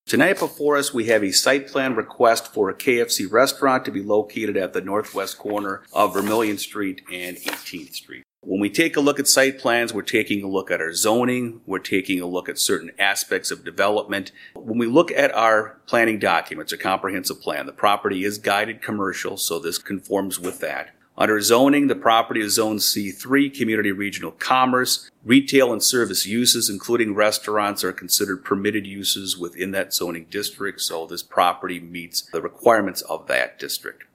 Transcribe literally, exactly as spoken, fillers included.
Tonight before us, we have a site plan request for a K F C restaurant to be located at the northwest corner of Vermilion Street and eighteenth Street. When we take a look at site plans, we're taking a look at our zoning, we're taking a look at certain aspects of development. When we look at our planning documents, a comprehensive plan, the property is guided commercial, so this conforms with that. Under zoning, the property is Zone C three, Community Regional Commerce. Retail and service uses, including restaurants, are considered permitted uses within that zoning district, so this property meets the requirements of that district.